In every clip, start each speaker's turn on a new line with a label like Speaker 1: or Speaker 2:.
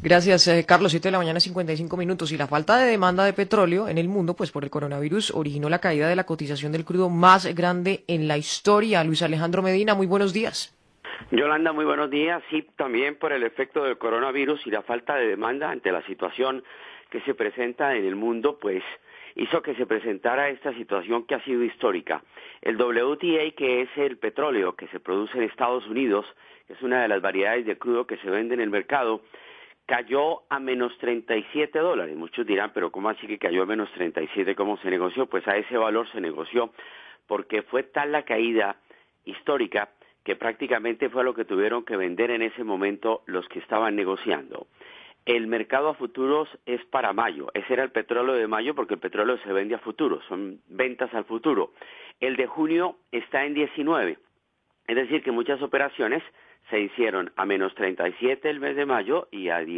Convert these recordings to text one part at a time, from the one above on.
Speaker 1: Gracias, Carlos. 7 de la mañana, 55 minutos. Y la falta de demanda de petróleo en el mundo, pues por el coronavirus, originó la caída de la cotización del crudo más grande en la historia. Luis Alejandro Medina, muy buenos días.
Speaker 2: Yolanda, muy buenos días. Sí, también por el efecto del coronavirus y la falta de demanda ante la situación que se presenta en el mundo, pues hizo que se presentara esta situación que ha sido histórica. El WTI, que es el petróleo que se produce en Estados Unidos, que es una de las variedades de crudo que se vende en el mercado, cayó a menos $37. Muchos dirán, pero ¿cómo así que cayó a menos 37? ¿Cómo se negoció? Pues a ese valor se negoció porque fue tal la caída histórica que prácticamente fue lo que tuvieron que vender en ese momento los que estaban negociando. El mercado a futuros es para mayo. Ese era el petróleo de mayo porque el petróleo se vende a futuro, son ventas al futuro. El de junio está en 19. Es decir, que muchas operaciones se hicieron a menos 37 el mes de mayo y a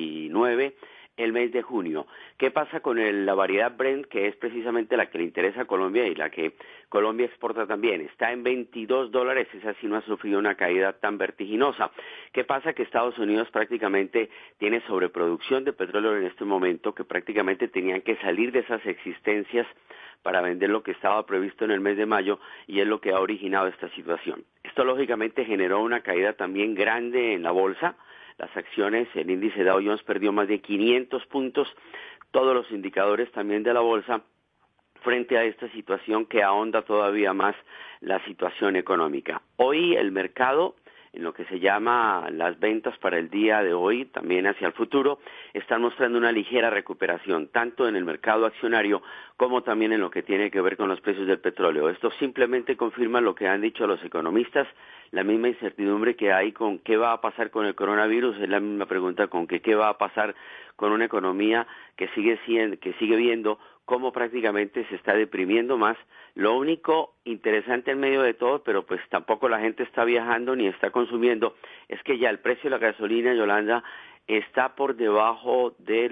Speaker 2: 19 el mes de junio. ¿Qué pasa con la variedad Brent, que es precisamente la que le interesa a Colombia y la que Colombia exporta también? Está en $22, esa sí no ha sufrido una caída tan vertiginosa. ¿Qué pasa? Que Estados Unidos prácticamente tiene sobreproducción de petróleo en este momento, que prácticamente tenían que salir de esas existencias para vender lo que estaba previsto en el mes de mayo, y es lo que ha originado esta situación. Esto lógicamente generó una caída también grande en la bolsa. Las acciones, el índice Dow Jones perdió más de 500 puntos, todos los indicadores también de la bolsa, frente a esta situación que ahonda todavía más la situación económica. Hoy el mercado, en lo que se llama las ventas para el día de hoy, también hacia el futuro, están mostrando una ligera recuperación, tanto en el mercado accionario como también en lo que tiene que ver con los precios del petróleo. Esto simplemente confirma lo que han dicho los economistas, la misma incertidumbre que hay con qué va a pasar con el coronavirus, es la misma pregunta con qué va a pasar con una economía que sigue viendo cómo prácticamente se está deprimiendo más. Lo único interesante en medio de todo, pero pues tampoco la gente está viajando ni está consumiendo, es que ya el precio de la gasolina, Yolanda, está por debajo de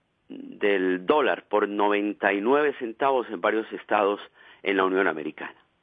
Speaker 2: del dólar, por 99 centavos en varios estados en la Unión Americana.